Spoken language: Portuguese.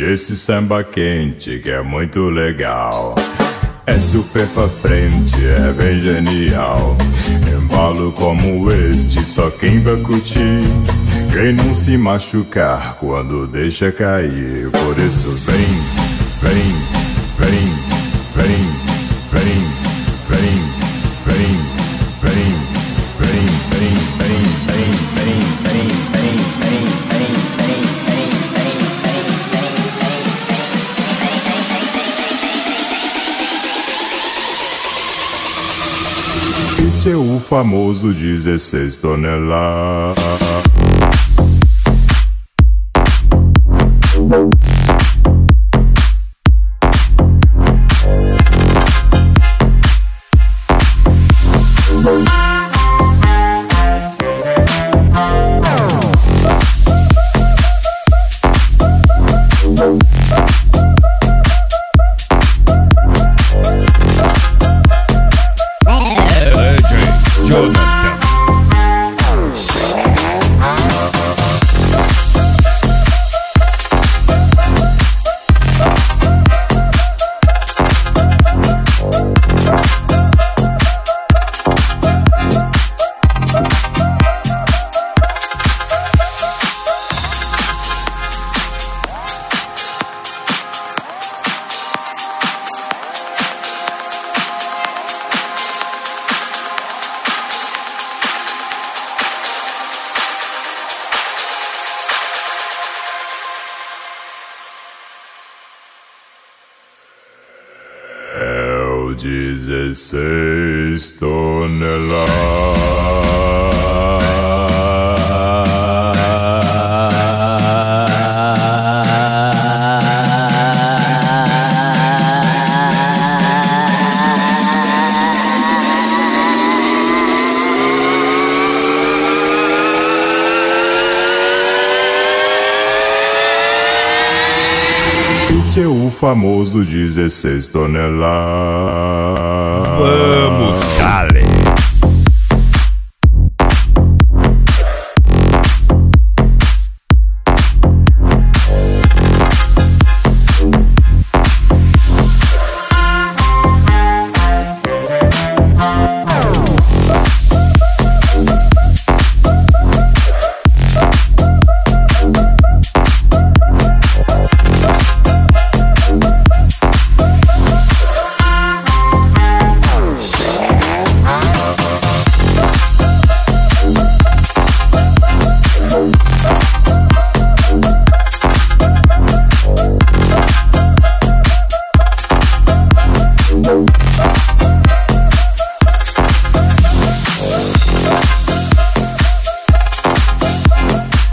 esse samba quente que é muito legal. É super pra frente, é bem genial. Embalo como este, só quem vai curtir. Quem não se machucar quando deixa cair. Por isso vem, vem, vem, vem, vem, vem, vem, vem, vem, vem, vem, vem, vem, vem, vem, vem, vem, vem. Esse é o famoso 16 toneladas. É o 16 toneladas. Esse é o famoso 16 toneladas. Vamos, Dale!